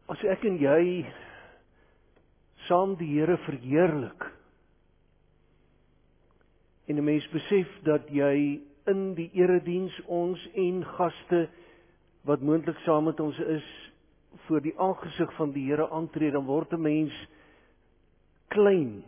As ek en jy saam die Here verheerlik, en 'n mens besef dat jy in die erediens ons en gaste wat moontlik saam met ons is, voor die aangesig van die Here aantree, dan word 'n mens klein.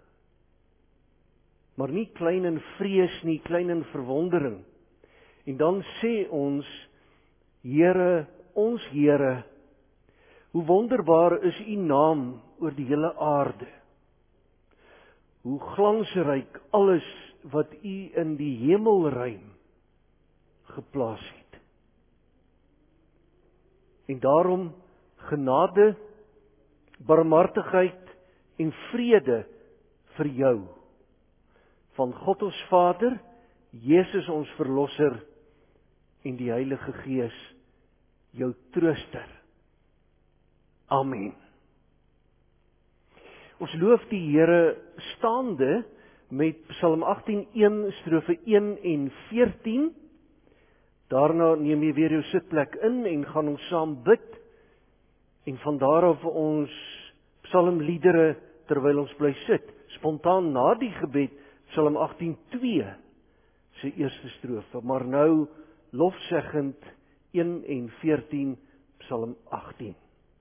Maar nie klein in vrees nie, klein in verwondering. En dan sê ons, Here, ons Here, hoe wonderbaar is U naam oor die hele aarde. Hoe glansryk alles wat U in die hemelruim geplaas het. En daarom genade, barmhartigheid en vrede vir jou. Van God ons Vader, Jesus ons Verlosser en die Heilige Gees, jou trooster. Amen. Ons loof die Here staande met Psalm 18:1, strofe 1 en 14. Daarna neem jy weer jou sitplek in en gaan ons saam bid. En van daar af ons psalmliedere terwyl ons bly sit. Spontaan na die gebed Psalm 18:2 se eerste strofe, maar nou lofzeggend 1 en 14 Psalm 18.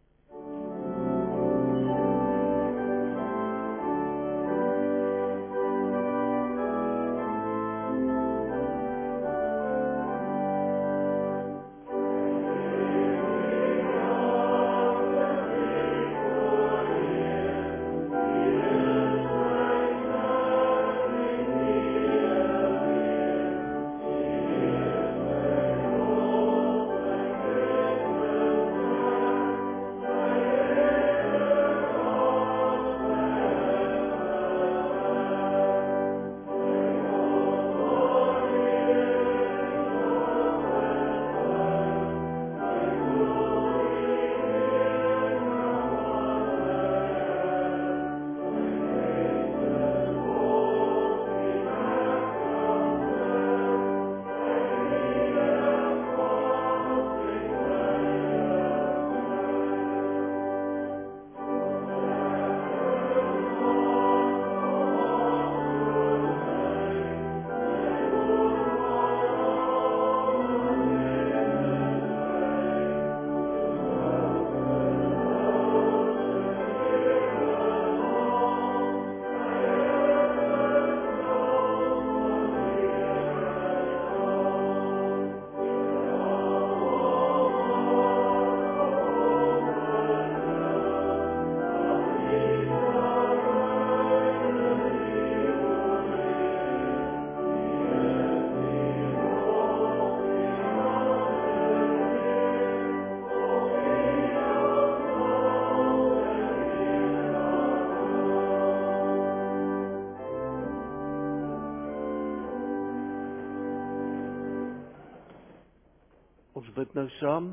Ons bid nou saam.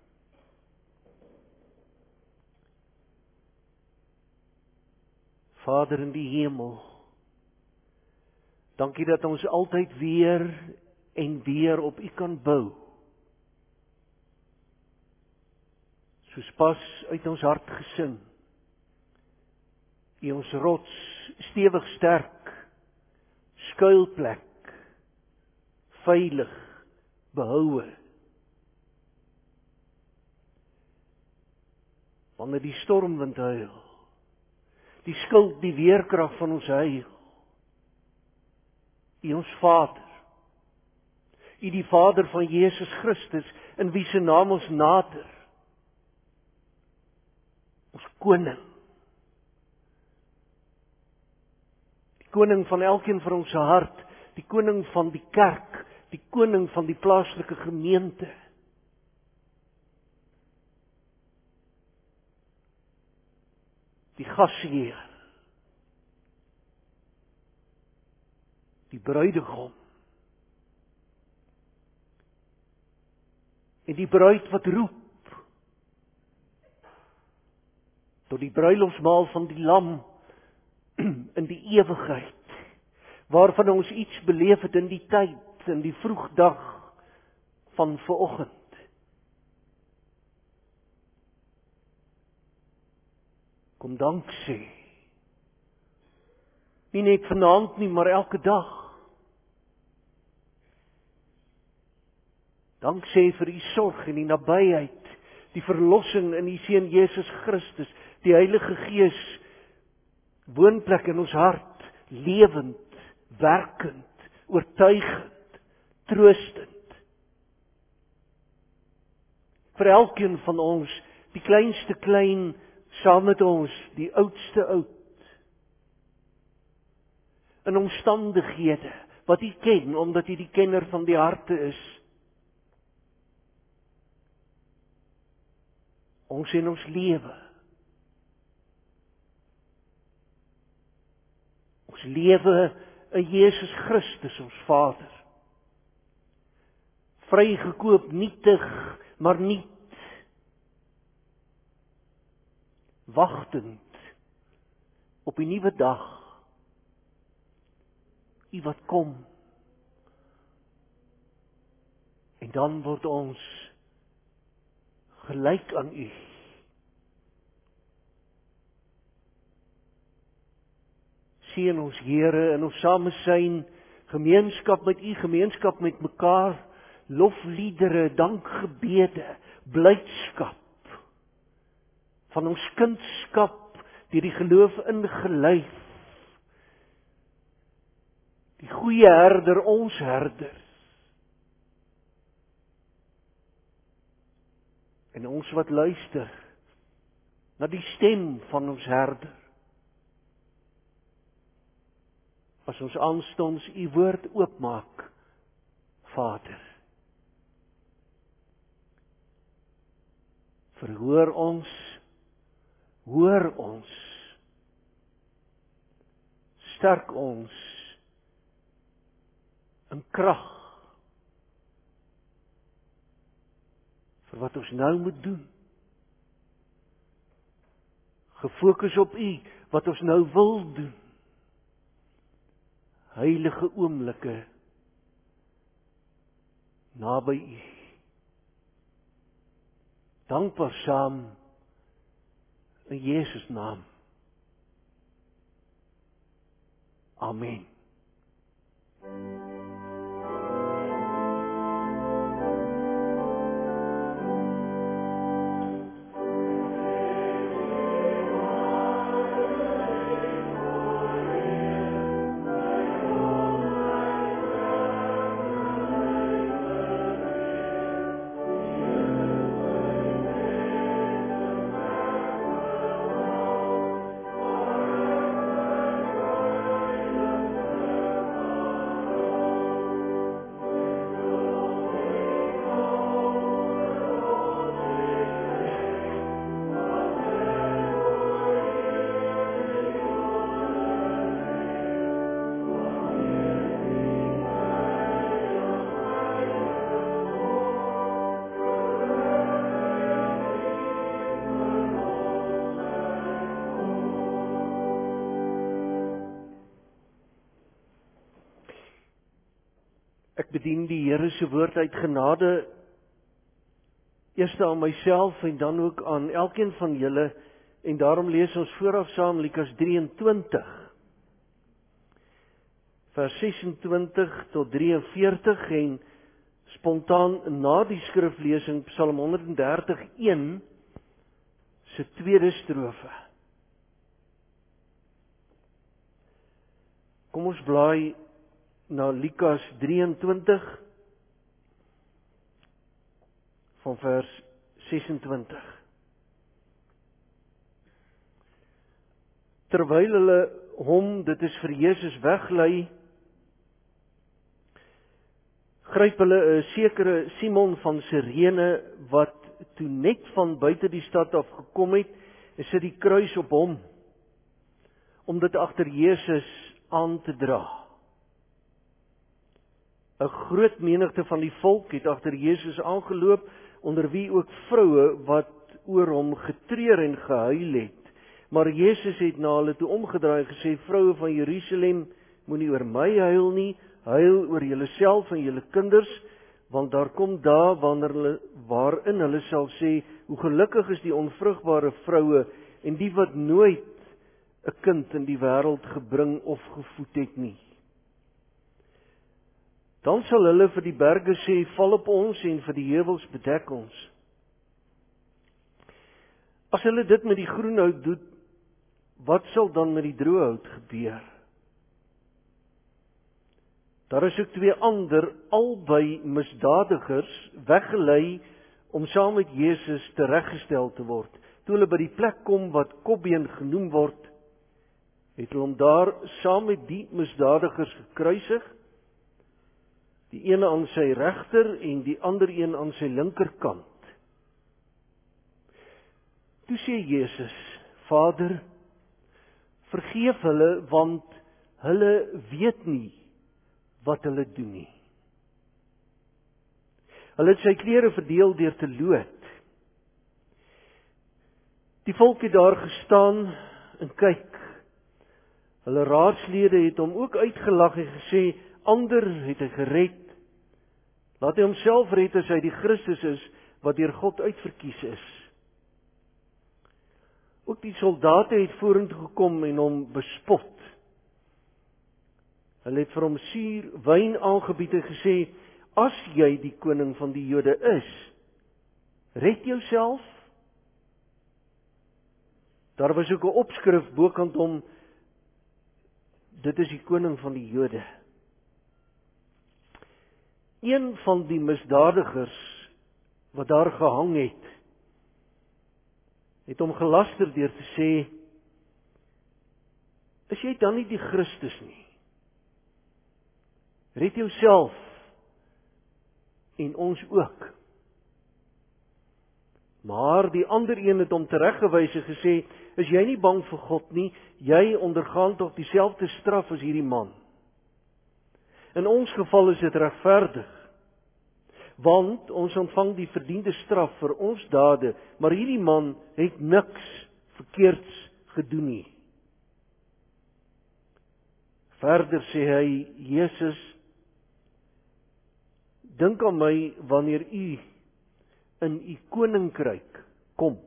Vader in die hemel, dankie dat ons altyd weer en weer op U kan bou. Soos pas uit ons hart gesing. U ons rots, stewig sterk, skuilplek, veilig, behoue. Wanneer die stormwind huil, die skuld, die weerkrag van ons huil. U ons Vader, U die Vader van Jesus Christus, in wie se naam ons nader. Ons koning. Die koning van elkeen van ons hart, die koning van die kerk, die koning van die plaaslike gemeente. Die gasheer, die bruidegom, en die bruid wat roep, tot die bruilofsmaal van die lam, in die ewigheid, waarvan ons iets beleef het in die tyd, in die vroegdag van vanoggend. kom dank sê. Nie net vanaand nie, maar elke dag. Dank sê vir u sorg en die nabyheid, die verlossing in die Seun Jesus Christus, die Heilige Gees, woonplek in ons hart, lewend, werkend, oortuigend, troostend. Vir elkeen van ons, die kleinste klein, saam met ons, die oudste oud. In omstandighede, wat u ken, omdat u die kenner van die harte is. Ons in ons lewe. Ons lewe in Jesus Christus, ons Vader. Vrygekoop, nietig, maar niet. Wagtend op die nuwe dag. U wat kom. En dan word ons gelyk aan u. Seën ons Here in ons samesyn, gemeenskap met u, gemeenskap met mekaar, lofliedere, dankgebede, blydskap van ons kindskap deur die geloof ingelyf. Die goeie herder, ons herder. En ons wat luister na die stem van ons herder. As ons aanstonds u woord oopmaak, Vader. Verhoor ons, hoor ons, sterk ons in krag vir wat ons nou moet doen. Gefokus op u, wat ons nou wil doen. Heilige oomblikke naby u. Dankbaar saam in Jesus naam. Amen. Ek bedien die Here se woord uit genade, eers aan myself en dan ook aan elkeen van julle, en daarom lees ons vooraf saam Lukas 23, vers 26 tot 43, en spontaan na die skriflesing Psalm 131 se tweede strofe. Kom ons blaai na Lukas 23 van vers 26. Terwyl hulle hom, dit is vir Jesus, weglei, gryp hulle 'n sekere Simon van Sirene wat toe net van buite die stad af gekom het, en sit die kruis op hom om dit agter Jesus aan te dra. 'n Groot menigte van die volk het agter Jesus aangeloop, onder wie ook vroue wat oor hom getreur en gehuil het. Maar Jesus het na hulle toe omgedraai en gesê: "Vroue van Jerusalem, moenie oor my huil nie, huil oor julleself en julle kinders, want daar kom dae waarin hulle sal sê: hoe gelukkig is die onvrugbare vroue en die wat nooit 'n kind in die wêreld gebring of gevoed het nie. Dan sal hulle vir die berge sê, val op ons, en vir die heuwels, bedek ons. As hulle dit met die groen hout doen, wat sal dan met die droë hout gebeur? Daar is ook 2 ander, albei misdadigers, weggelei om saam met Jesus tereggestel te word. Toe hulle by die plek kom wat Kopbeen genoem word, het hulle hom daar saam met die misdadigers gekruisig, die ene aan sy regter en die ander een aan sy linkerkant. Toe sê Jesus, Vader, vergeef hulle, want hulle weet nie wat hulle doen nie. Hulle het sy klere verdeel deur te loot. Die volk het daar gestaan en kyk. Hulle raadslede het hom ook uitgelag en gesê, ander het hy gered. Laat hy homself red as hy die Christus is, wat deur God uitverkies is. Ook die soldate het vorentoe gekom en hom bespot. Hulle het vir hom suur wyn aangebied en gesê, as jy die koning van die Jode is, red jouself. Daar was ook 'n opskrif bokant hom, dit is die koning van die Jode. Een van die misdadigers wat daar gehang het hom gelaster deur te sê, is jy dan nie die Christus nie? Red jouself en ons ook. Maar die ander een het hom tereggewys en gesê, is jy nie bang vir God nie? Jy ondergaan tog dieselfde straf as hierdie man. In ons geval is dit regverdig, want ons ontvang die verdiende straf vir ons dade, maar hierdie man het niks verkeerds gedoen nie. Verder sê hy, Jesus, dink aan my wanneer u in u koninkryk kom.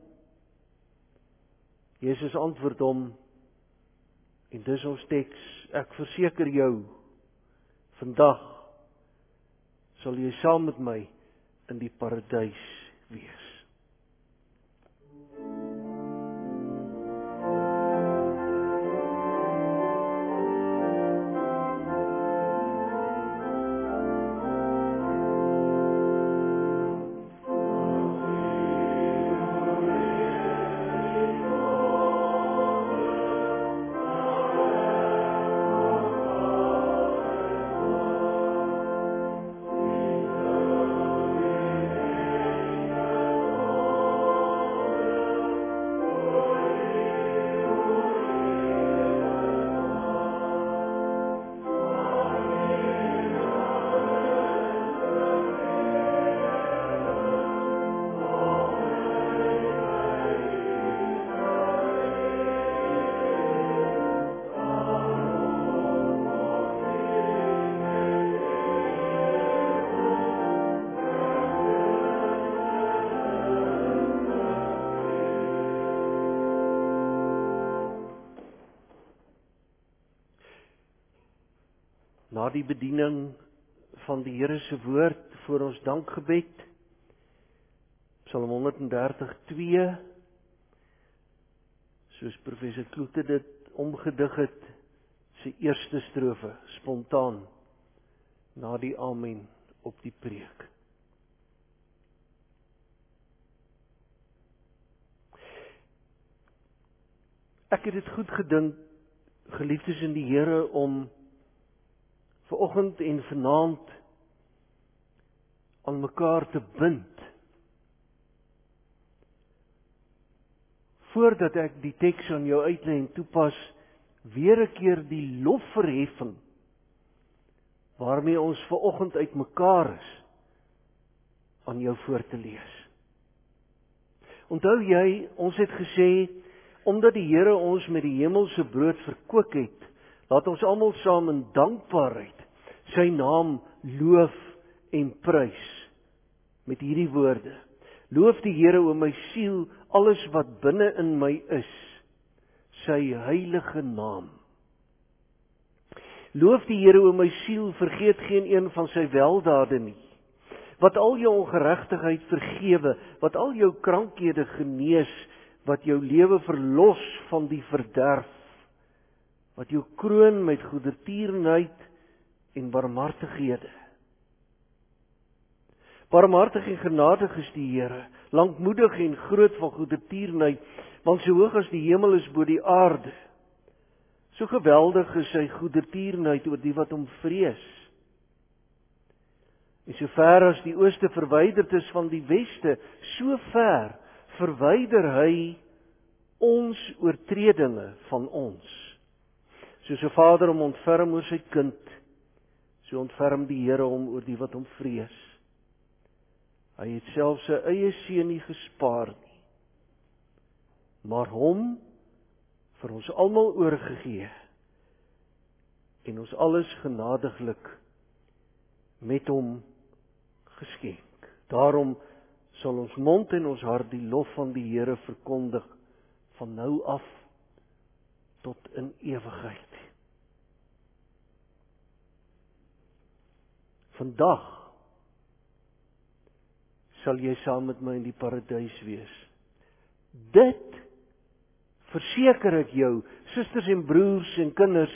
Jesus antwoord hom, en dis ons teks, ek verseker jou, vandag sal jy saam met my in die paradys wees. Na die bediening van die Here se woord voor ons dankgebed, Psalm 132, soos professor Kloete dit omgedig het, sy eerste strofe, spontaan, na die amen op die preek. Ek het dit goed gedink, geliefdes in die Here, om vanoggend en vanaand aan mekaar te bind. Voordat ek die teks aan jou uitlei en toepas, weer 'n keer die lofverheffing waarmee ons vanoggend uitmekaar is, aan jou voor te lees. Onthou jy, ons het gesê, omdat die Here ons met die hemelse brood verkoop het, laat ons almal saam in dankbaarheid sy naam loof en prys met hierdie woorde. Loof die Here, o my siel, alles wat binne in my is, sy heilige naam. Loof die Here, o my siel, vergeet geen een van sy weldade nie. Wat al jou ongeregtigheid vergewe, wat al jou krankhede genees, wat jou lewe verlos van die verderf, wat jou kroon met goedertierenheid en barmhartighede. Barmhartig en genadig is die Here, lankmoedig en groot van goedertierenheid, want so hoog as die hemel is bo die aarde. So geweldig is sy goedertierenheid oor die wat hom vrees. En so ver as die ooste verwyderd is van die weste, so ver verwyder hy ons oortredinge van ons. Soos 'n vader hom ontferm oor sy kind, so ontferm die Here hom oor die wat hom vrees. Hy het self sy eie seun nie gespaar nie, maar hom vir ons almal oorgegee en ons alles genadiglik met hom geskenk. Daarom sal ons mond en ons hart die lof van die Here verkondig van nou af tot in ewigheid. Vandag sal jy saam met my in die paradys wees. Dit verseker ek jou, susters en broers en kinders,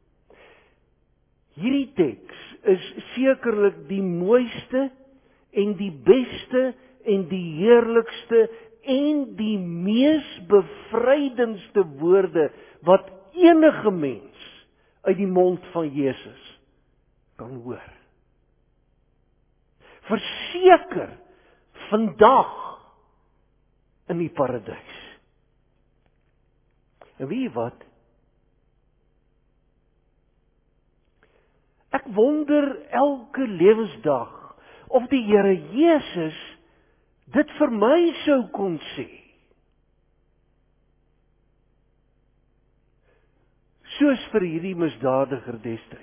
hierdie teks is sekerlik die mooiste en die beste en die heerlikste en die mees bevrydendste woorde wat enige mens uit die mond van Jesus kan hoor. Verseker vandag in die paradys. En weet jy wat? Ek wonder elke lewensdag of die Here Jesus dit vir my sou kon sê. Soos vir hierdie misdadiger destyds.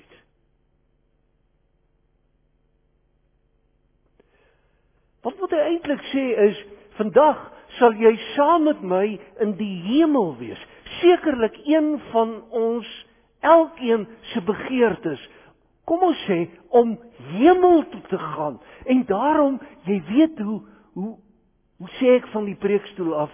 Wat hy eintlik sê is, vandag sal jy saam met my in die hemel wees. Sekerlik een van ons, elkeen se begeertes, kom ons sê, om hemel toe te gaan. En daarom, jy weet hoe sê ek van die preekstoel af,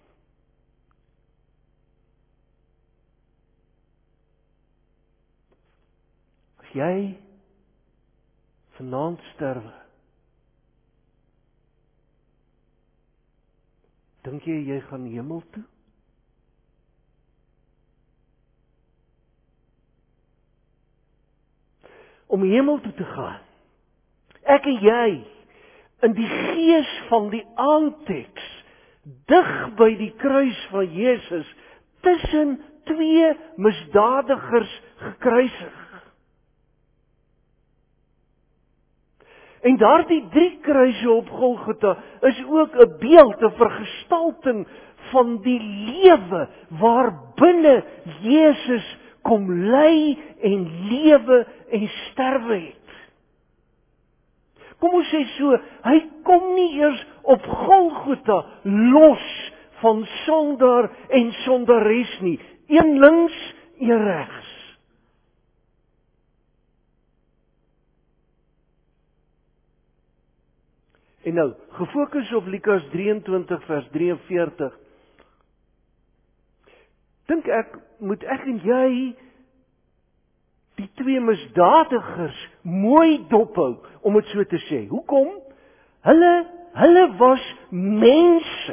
as jy vanaand sterwe, dink jy gaan hemel toe? Om hemel toe te gaan. Ek en jy, in die gees van die aandteks, dig by die kruis van Jesus, tussen twee misdadigers gekruisig. En daardie 3 kruise op Golgotha is ook 'n beeld, 'n vergestalting van die lewe waarbinne Jesus kom ly en lewe en sterwe het. Kom ons sê so, hy kom nie eers op Golgotha los van sondaar en sondares nie. Een links, een regs. En nou, gefokus op Lukas 23 vers 43. Dink ek, moet ek en jy die 2 misdadigers mooi dophou, om dit so te sê. Hoekom? Hulle was mense.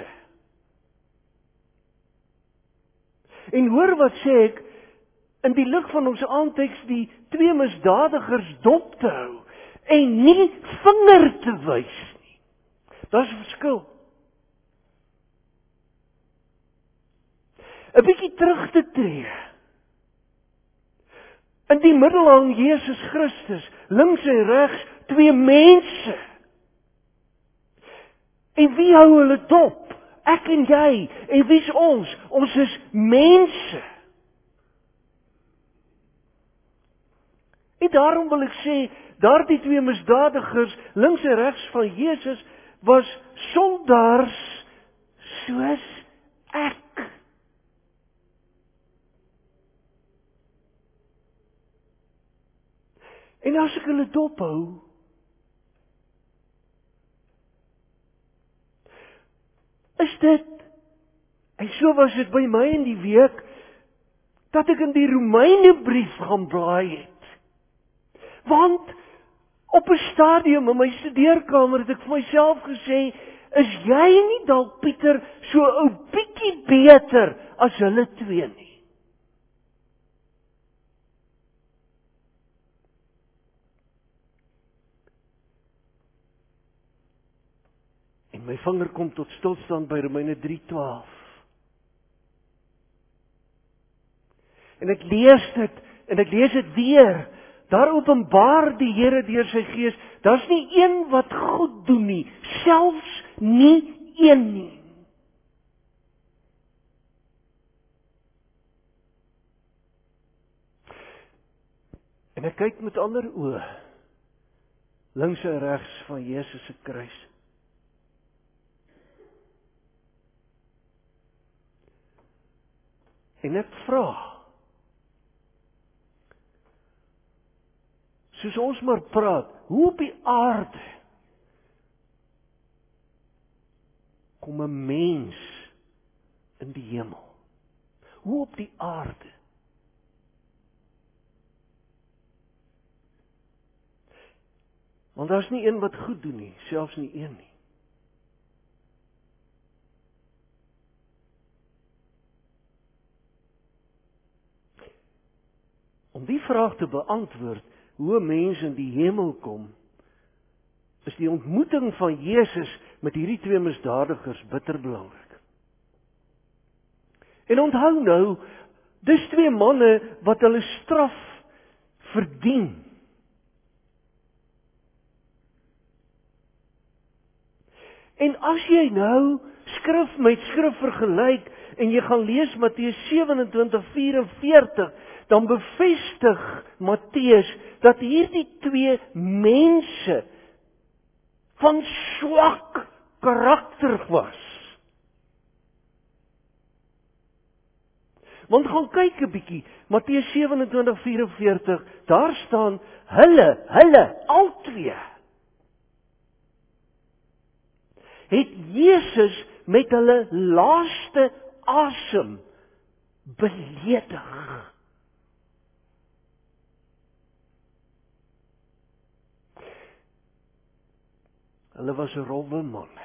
En hoor wat sê ek, in die lig van ons aandteks die 2 misdadigers dop te hou, en nie vinger te wys nie. Daar's 'n verskil. 'n bietjie terug te tree. In die middel hang Jesus Christus, links en regs 2 mense. En wie hou hulle dop? Ek en jy. En wie's ons? Ons is mense. En daarom wil ek sê, daardie 2 misdadigers, links en regs van Jesus, was sondaars soos ek. En as ek hulle dophou, is dit, en so was dit by my in die week, dat ek in die Romeinebrief gaan blaai het. Want op 'n stadium in my studeerkamer het ek vir myself gesê, is jy nie dalk Pieter so 'n bietjie beter as hulle twee nie? En my vinger kom tot stilstand by Romeine 3:12. En ek lees dit weer. Daar openbaar die Here deur sy Gees, daar's nie een wat goed doen nie, selfs nie een nie. En ek kyk met ander oë, links en regs van Jesus se kruis. En ek vra, soos ons maar praat, hoe op die aarde kom 'n mens in die hemel? Hoe op die aarde? Want daar's nie een wat goed doen nie, selfs nie een nie. Om die vraag te beantwoord, hoe 'n mens in die hemel kom, is die ontmoeting van Jesus met hierdie twee misdadigers bitter belangrik. En onthou nou, dis twee manne wat hulle straf verdien. En as jy nou skrif met skrif vergelyk en jy gaan lees Matteus 27:44, dan bevestig Matteus dat hierdie twee mense van swak karakter was. Want gaan kyk 'n bietjie, Matteus 27:44, daar staan hulle al twee het Jesus met hulle laaste asem beledig. Hulle was rowwe manne.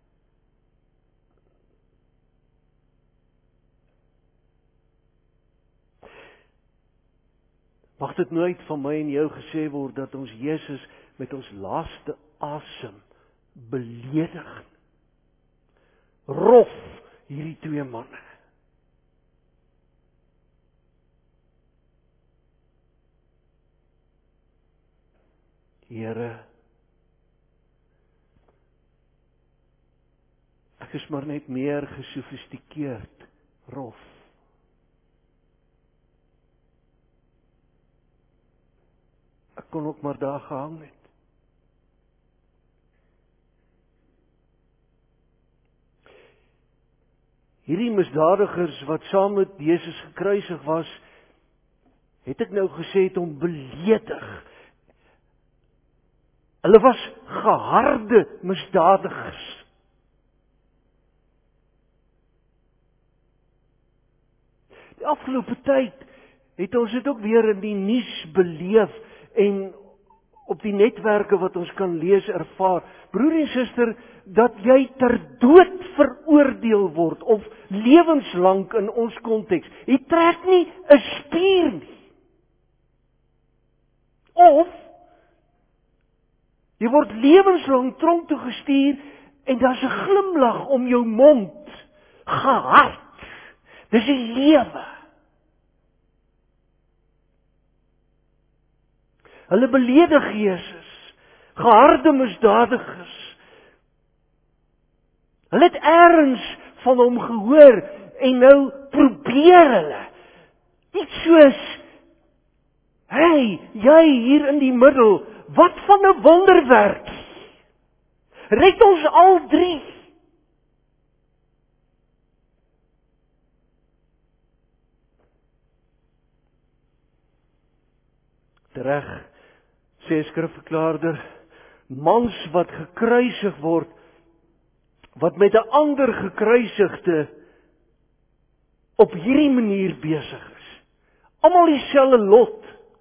Mag dit nooit van my en jou gesê word dat ons Jesus met ons laaste asem beledig. Rof hierdie twee manne. Here, ek is maar net meer gesofistikeerd, rof. Ek kon ook maar daar gehang het. Hierdie misdadigers wat saam met Jesus gekruisig was, het ek nou gesê het hom beledig. Hulle was geharde misdadigers. Die afgelope tyd het ons dit ook weer in die nuus beleef en op die netwerke wat ons kan lees ervaar. Broer en suster, dat jy ter dood veroordeel word of lewenslank in ons konteks. Jy trek nie 'n spier nie. Of jy word lewenslang tronk toe gestuur en daar's 'n glimlag om jou mond. Gehard. Dis die lewe. Hulle beledig Jesus. Geharde misdadigers. Hulle het eers van hom gehoor en nou probeer hulle. Iets soos, hey, jy hier in die middel, wat van 'n wonderwerk? Red ons al drie. Reg, sê skrifverklaarder, mans wat gekruisig word, wat met 'n ander gekruisigde op hierdie manier besig is. Almal dieselfde lot.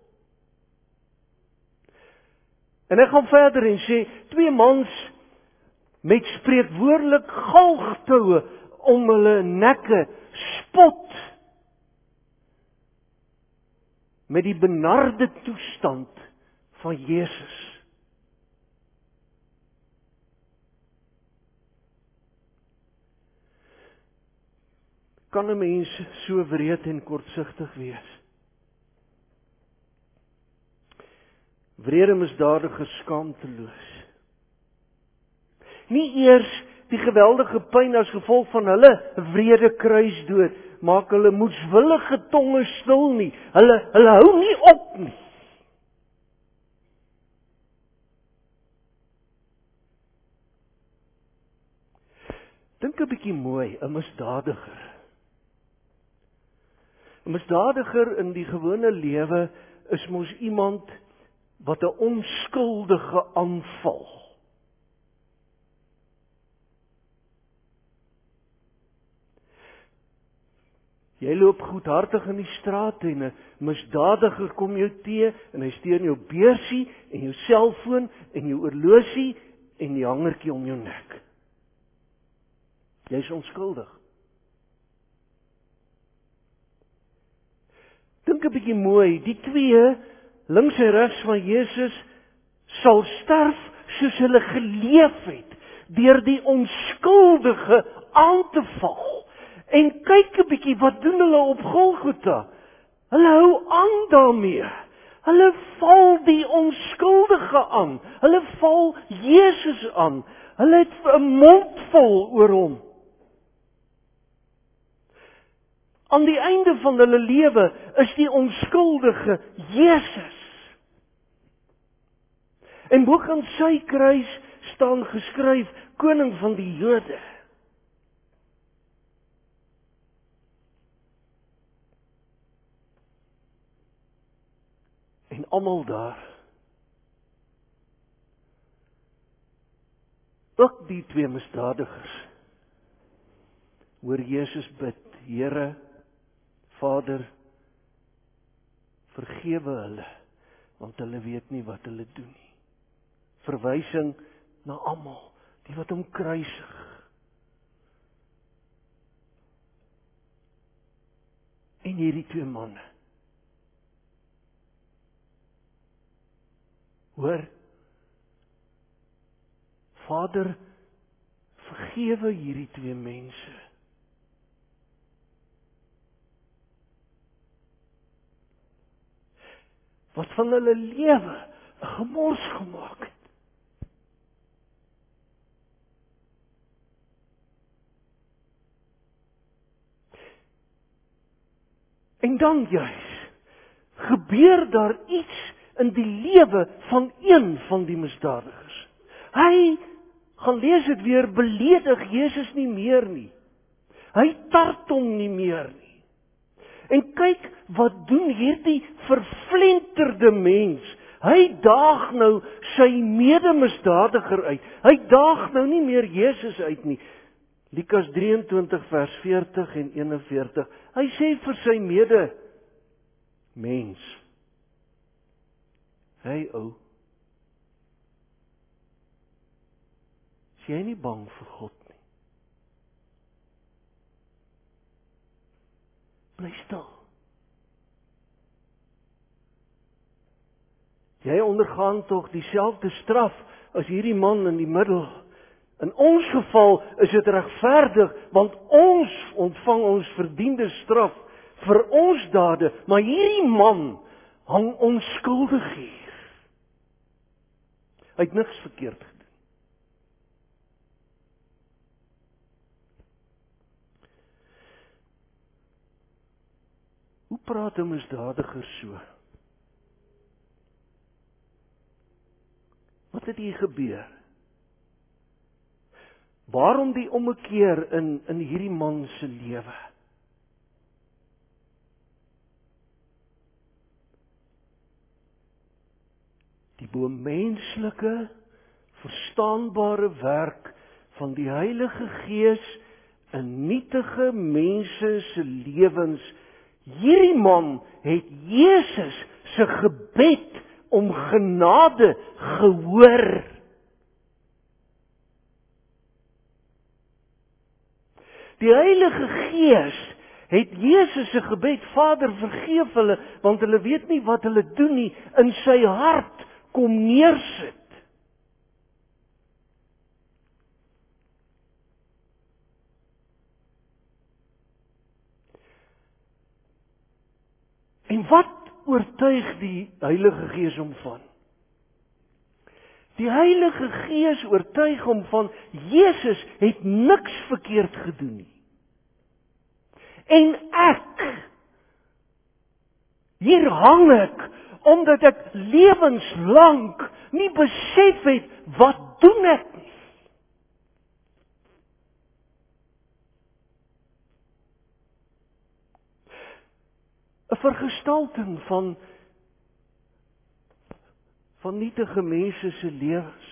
En hy gaan verder en sê, 2 mans met spreekwoordelik galgtoue om hulle nekke spot met die benarde toestand van Jesus. Kan 'n mens so wreed en kortsigtig wees? Wrede misdadigers skaamteloos. Nie eers die geweldige pyn as gevolg van hulle wrede kruisdood maak hulle moedswillige tonge stil nie. Hulle hou nie op nie. Dink 'n bietjie mooi, 'n misdadiger. 'n Misdadiger in die gewone lewe is mos iemand wat 'n onskuldige aanval. Jy loop goedhartig in die straat en 'n misdadiger kom jou teë en hy steel jou beursie en jou selfoon en jou horlosie en die hangertjie om jou nek. Jy's onskuldig. Dink 'n bietjie mooi, die 2 links en regs van Jesus sal sterf soos hulle geleef het, deur die onskuldige aan te val. En kyk 'n bietjie, wat doen hulle op Golgotha? Hulle hou aan daarmee. Hulle val die onskuldige aan. Hulle val Jesus aan. Hulle het 'n mond vol oor hom. Aan die einde van hulle lewe is die onskuldige Jesus. En bo aan sy kruis staan geskryf, koning van die Jode. En almal daar, ook die 2 misdadigers, hoor Jesus bid, Here, Vader, vergewe hulle, want hulle weet nie wat hulle doen nie. Verwysing na almal, die wat hom kruisig. En hierdie 2 manne. Hoor, Vader, vergewe hierdie 2 mense. Wat van hulle lewe 'n gemors gemaak het. En dan juis gebeur daar iets in die lewe van een van die misdadigers. Hy, gaan lees dit weer, beledig Jesus nie meer nie. Hy tart hom nie meer nie. En kyk, wat doen hierdie vervlenterde mens? Hy daag nou sy medemisdadiger uit. Hy daag nou nie meer Jesus uit nie. Lukas 23 vers 40 en 41. Hy sê vir sy mens, hey ou, is jy nie bang vir God nie? Bly stil. Jy ondergaan tog dieselfde straf as hierdie man in die middel. In ons geval is dit regverdig, want ons ontvang ons verdiende straf vir ons dade, maar hierdie man hang onskuldig hier. Hy het niks verkeerd gedoen. Hoe praat 'n misdadiger so? Wat het hier gebeur? Waarom die ommekeer in hierdie man se lewe? bo-menslike, verstaanbare werk van die Heilige Gees in nietige mense se lewens. Hierdie man het Jesus se gebed om genade gehoor. Die Heilige Gees het Jesus se gebed, Vader vergeef hulle, want hulle weet nie wat hulle doen nie, in sy hart kom neersit. En wat oortuig die Heilige Gees hom van? Die Heilige Gees oortuig hom van, Jesus het niks verkeerd gedoen nie. En ek, hier hang ek, omdat ek lewenslang nie besef het, wat doen ek nie. 'n vergestalting van nietige mense se lewens.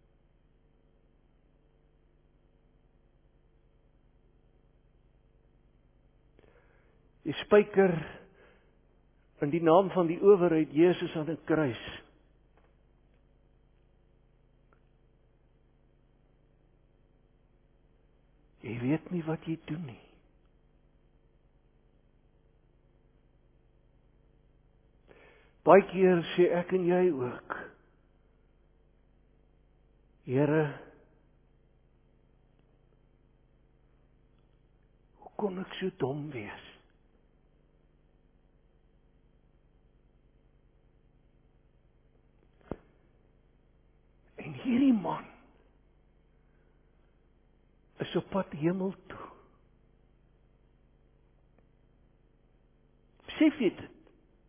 Die spyker in die naam van die owerheid Jesus aan 'n kruis. Jy weet nie wat jy doen nie. Baie keer sê ek en jy ook, Here, hoe kon ek so dom wees? En hierdie man is op pad hemel toe. Besef jy dit?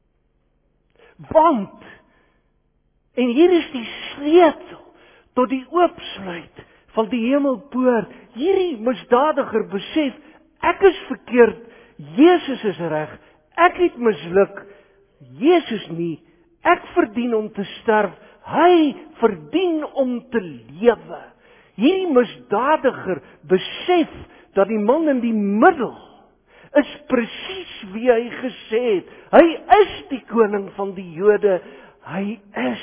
Want, en hier is die sleutel tot die oopsluit van die hemelpoort. Hierdie misdadiger besef, ek is verkeerd, Jesus is reg, ek het misluk, Jesus nie, ek verdien om te sterf, hy verdien om te lewe. Hierdie misdadiger besef dat die man in die middel is presies wie hy gesê het. Hy is die koning van die Jode. Hy is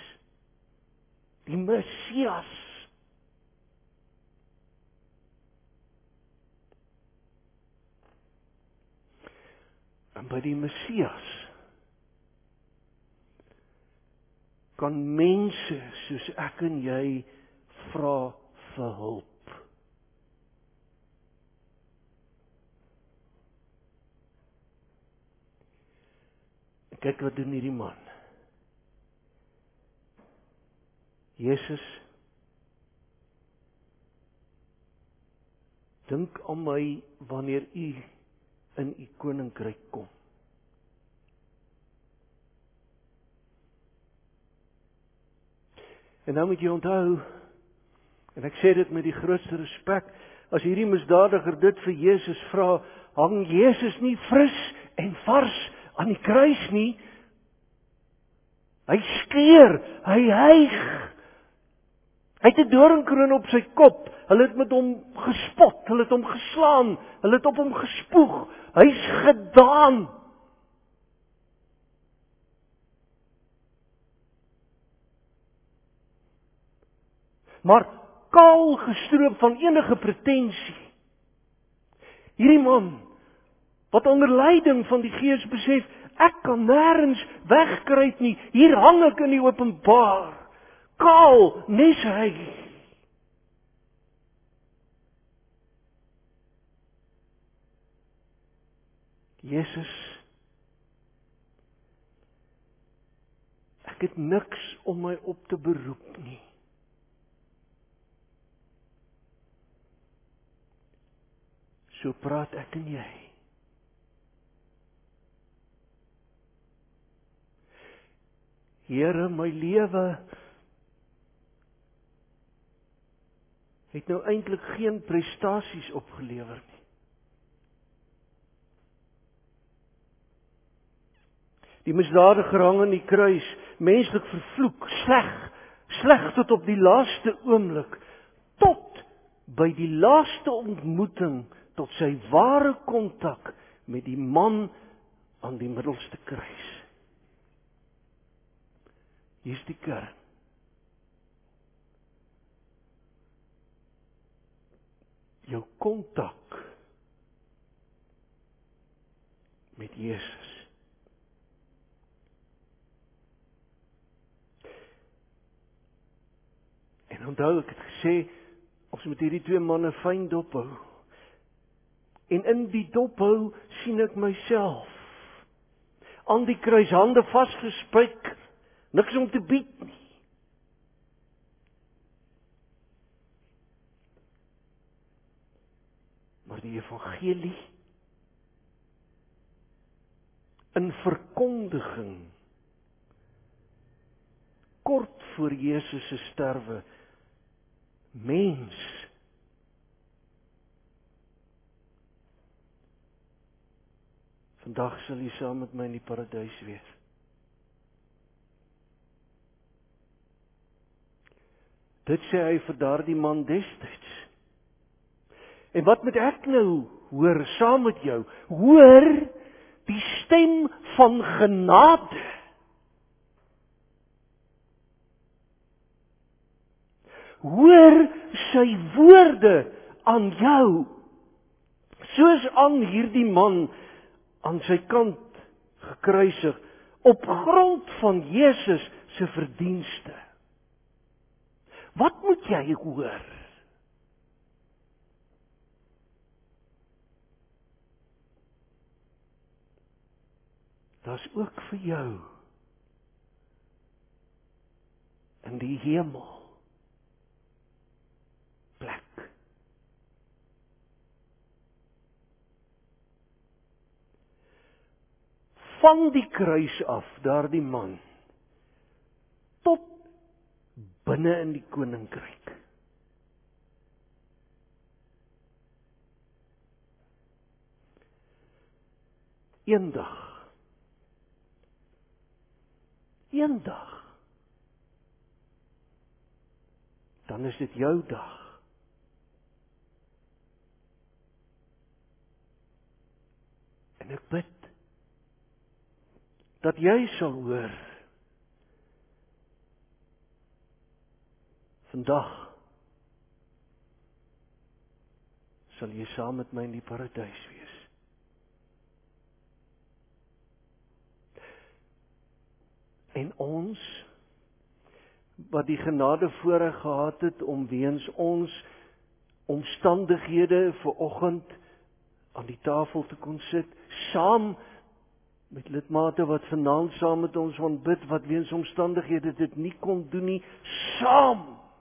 die Messias. En by die Messias kan mense soos ek en jy vra vir hulp. Kyk wat doen hierdie man. Jesus, dink aan my wanneer u in u koninkryk kom. En nou moet jy onthou, en ek sê dit met die grootste respek, as hierdie misdadiger dit vir Jesus vra, hang Jesus nie fris en vars aan die kruis nie. Hy skeer, hy hyg. Hy het 'n doringkroon op sy kop. Hulle het met hom gespot, hulle het hom geslaan, hulle het op hom gespoeg. Hy's gedaan. Maar kaal gestroop van enige pretensie. Hierdie man wat onder leiding van die Gees besef, ek kan nêrens wegkruip nie, hier hang ek in die openbaar, kaal, nes hy. Jesus, ek het niks om my op te beroep nie. So praat ek en jy. Here, my lewe het nou eintlik geen prestasies opgelewer nie. Die misdadiger hang aan die kruis, menslik vervloek, sleg tot op die laaste oomblik, tot by die laaste ontmoeting, tot sy ware kontak met die man aan die middelste kruis. Hier is die kern. Jou kontak met Jesus. En onthou, ek het gesê, ons moet hierdie twee manne fyn dophou. En in die dophou sien ek myself. Aan die kruis, hande vasgespijker, niks om te bied nie. Maar die evangelie, in verkondiging, kort voor Jesus se sterwe, mens, vandag sal jy saam met my in die paradys wees. Dit sê hy vir daardie man destyds. En wat moet ek nou hoor saam met jou? Hoor die stem van genade. Hoor sy woorde aan jou, soos aan hierdie man aan sy kant gekruisig, op grond van Jesus se verdienste. Wat moet jy hoor? Daar's ook vir jou in die hemel plek. Van die kruis af, daardie man, tot binne in die koninkryk. Eendag, dan is dit jou dag. En ek bid dat jy sal hoor, vandag sal jy saam met my in die paradys wees. En ons, wat die genade voorreg gehad het om weens ons omstandighede vanoggend aan die tafel te kon sit, saam met lidmate wat vanaand saam met ons aanbid, wat weens omstandighede dit nie kon doen nie, saam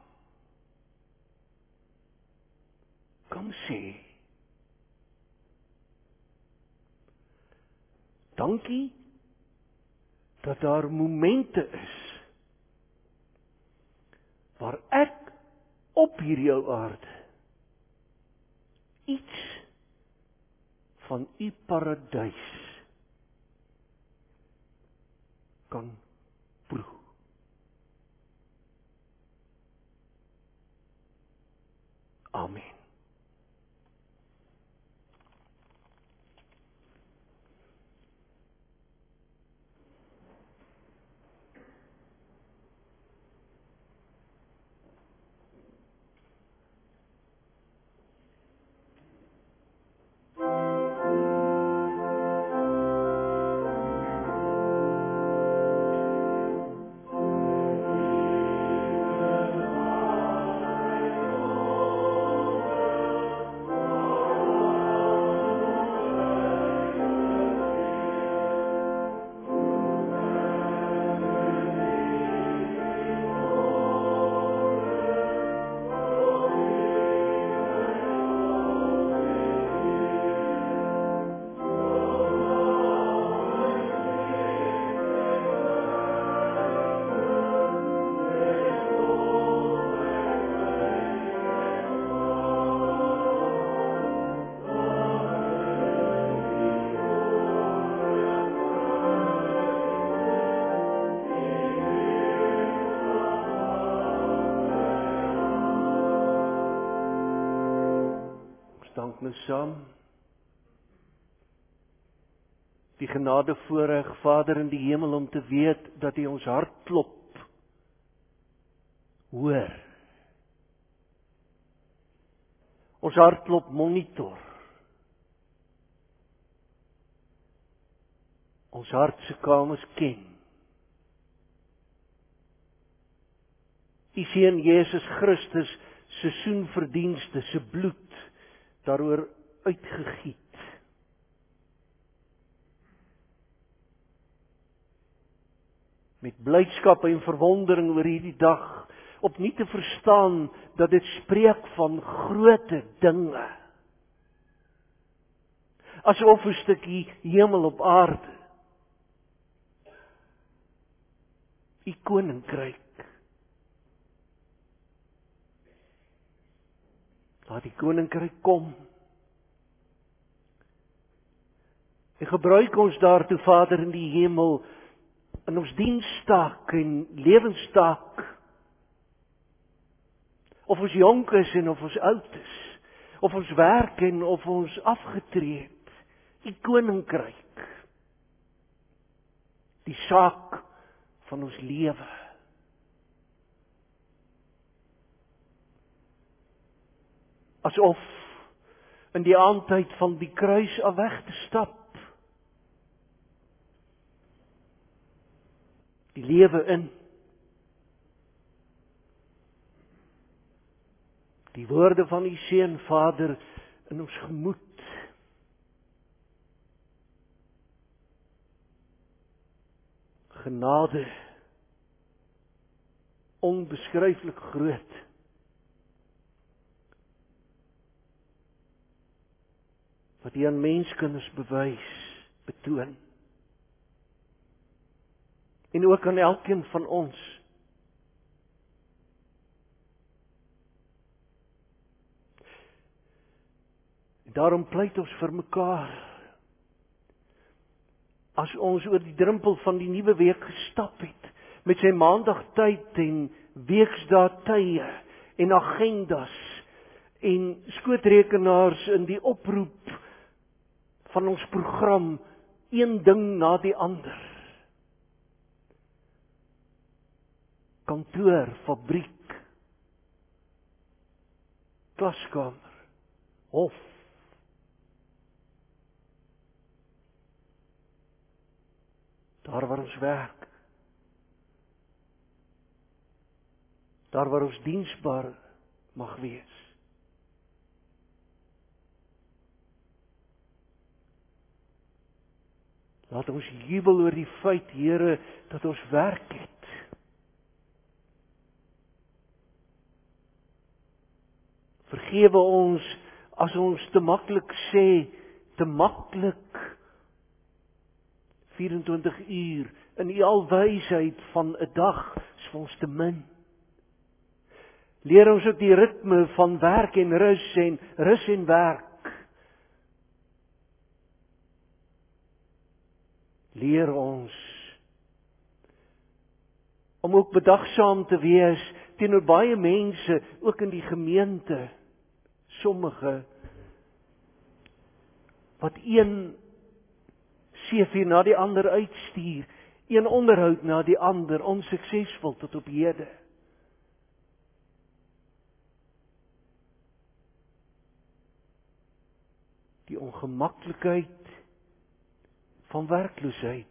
kan sê, dankie dat daar momente is waar ek op hierdie aarde iets van u paradys kan proe. Amen. dank nou saam. Die genade voorreg, Vader in die hemel, om te weet dat U ons hartklop hoor. Ons hartklop monitor. Ons hartse kamers ken. U Seun Jesus Christus se soenverdienste, se bloed daaroor uitgegiet. Met blydskap en verwondering oor hierdie dag opnuut te verstaan dat dit spreek van groote dinge. Asof 'n stukkie hemel op aarde. U koninkryk. Laat die koninkryk kom. En gebruik ons daartoe, Vader in die hemel, in ons dienstaak en lewenstaak. Of ons jonk is en of ons oud is. Of ons werk en of ons afgetree het. U koninkryk. Die saak van ons lewe. Asof in die aandtyd van die kruis af weg te stap. Die lewe in. Die woorde van U Seun, Vader, in ons gemoed. Genade, onbeskryflik groot. Wat U aan menskinders bewys, betoon. En ook aan elkeen van ons. En daarom pleit ons vir mekaar. As ons oor die drempel van die nuwe week gestap het, met sy maandagtyd en weksdaatye en agendas en skootrekenaars in die oproep van ons program, een ding na die ander. Kantoor, fabriek, klaskamer, hof. Daar waar ons werk. Daar waar ons diensbaar mag wees. Laat ons jubel oor die feit, Here, dat ons werk het. Vergewe ons as ons te maklik sê, te maklik 24 uur in U alwysheid van 'n dag is vir ons te min. Leer ons ook die ritme van werk en rus en werk. Leer ons om ook bedagsaam te wees teenoor baie mense, ook in die gemeente, sommige wat een CV na die ander uitstuur, een onderhoud na die ander, onsuksesvol tot op hede. Die ongemaklikheid van werkloosheid.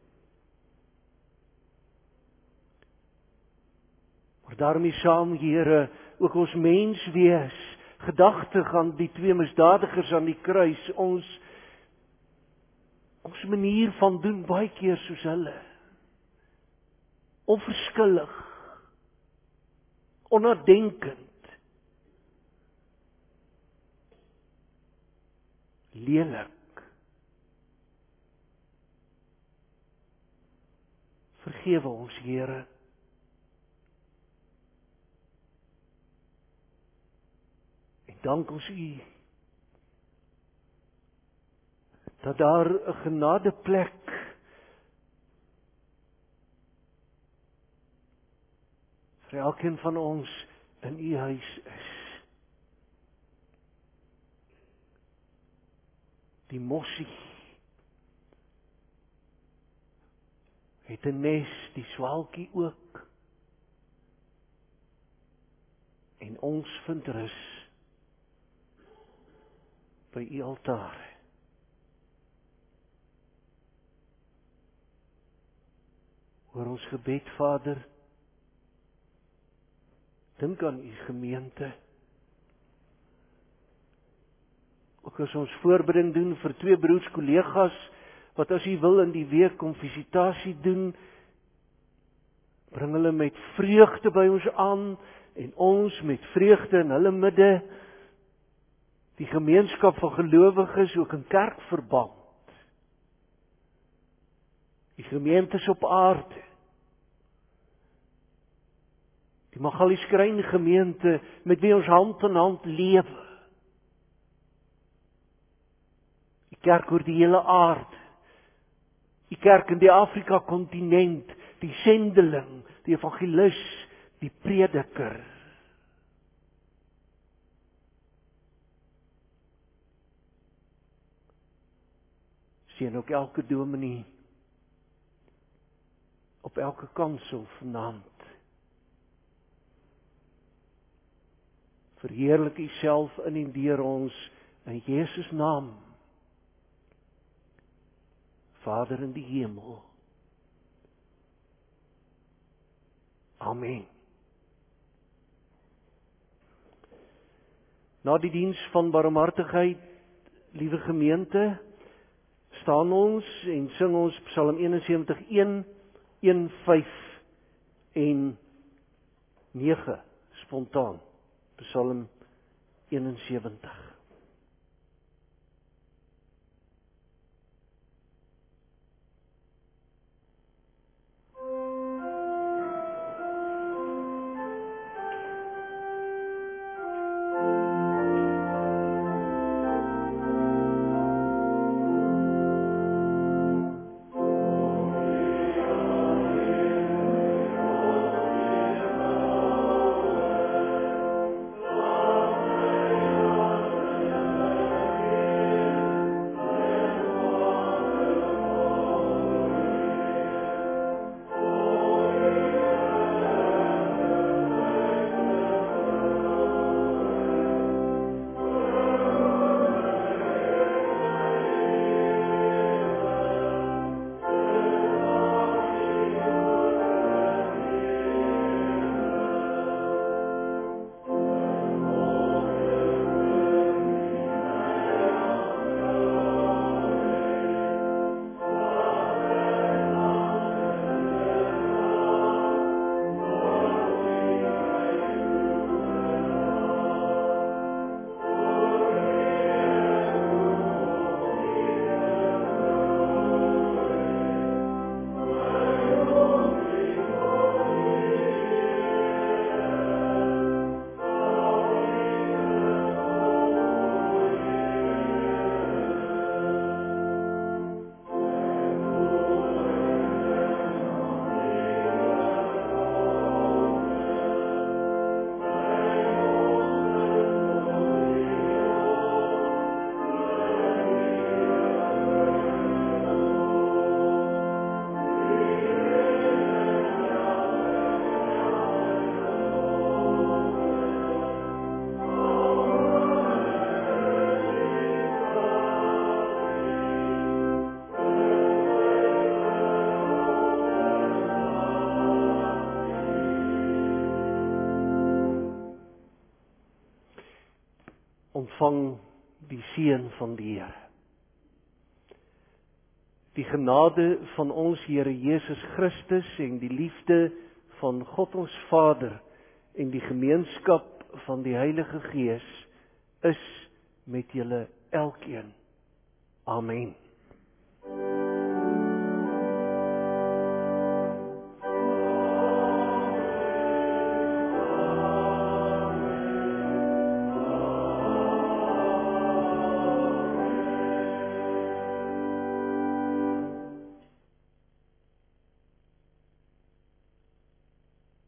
Maar daarmee saam, Here, ook ons mens wees, gedagtig aan die twee misdadigers aan die kruis, ons manier van doen baie keer soos hulle. Onverskillig. Onnadenkend. Lelik. Vergewe ons, Here. En dank ons U dat daar 'n genadeplek vir elkeen van ons in U huis is. Die mossie het 'n nes, die swaalkie ook. En ons vind rus by u altaar. Hoor ons gebed, Vader. Dink aan u gemeente. Ook as ons voorbereiding doen vir 2 broers kollegas wat as u wil in die week kom visitasie doen, bring hulle met vreugde by ons aan en ons met vreugde in hulle midde. Die gemeenskap van gelowiges ook in kerkverband. Die gemeentes op aarde. Die Magalieskryn gemeente met wie ons hand in hand lewe. Die kerk oor die hele aarde. Die kerk in die Afrika kontinent, die sendeling, die evangelis, die prediker. Sien ook elke dominee op elke kansel vanaand. Verheerlik u self in en deur ons in Jesus naam. Vader in die hemel. Amen. Na die diens van barmhartigheid, liewe gemeente, staan ons en sing ons Psalm 71:1, 1:5 en 9 spontaan. Psalm 71. Ontvang die seën van die Here. Die genade van ons Here Jesus Christus en die liefde van God ons Vader en die gemeenskap van die Heilige Gees is met julle elkeen. Amen.